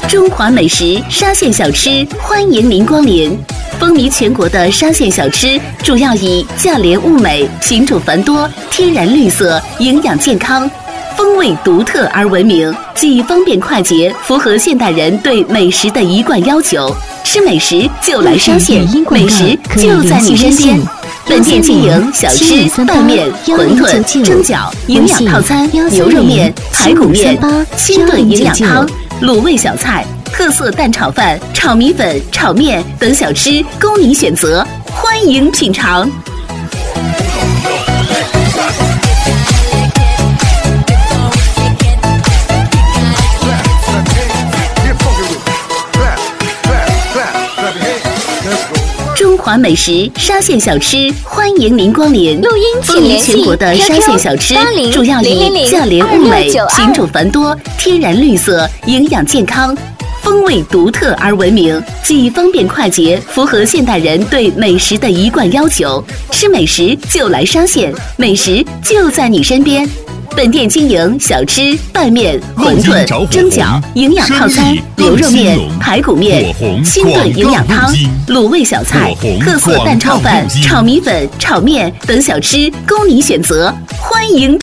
中华美食沙县小吃，欢迎您光临。风靡全国的沙县小吃，主要以价廉物美、品种繁多、天然绿色、营养健康、风味独特而闻名，既方便快捷，符合现代人对美食的一贯要求。吃美食就来沙县，美食就在你身边。本店经营小吃、拌面、馄饨、蒸饺、营养套餐、牛肉面、排骨面、清炖营养汤、卤味小菜、特色蛋炒饭、炒米粉、炒面等小吃供你选择，欢迎品尝。中华美食沙县小吃，欢迎您光临。 录音请联系全国的沙县小吃，主要以价廉物美、品种繁多、天然绿色、营养健康、风味独特而闻名，既方便快捷，符合现代人对美食的一贯要求。吃美食就来沙县，美食就在你身边。本店经营小吃、拌面、馄饨、蒸饺、营养套餐、牛肉面、排骨面、清炖营养汤、卤味小菜、特色蛋炒饭、炒米粉、炒面等小吃供你选择，欢迎。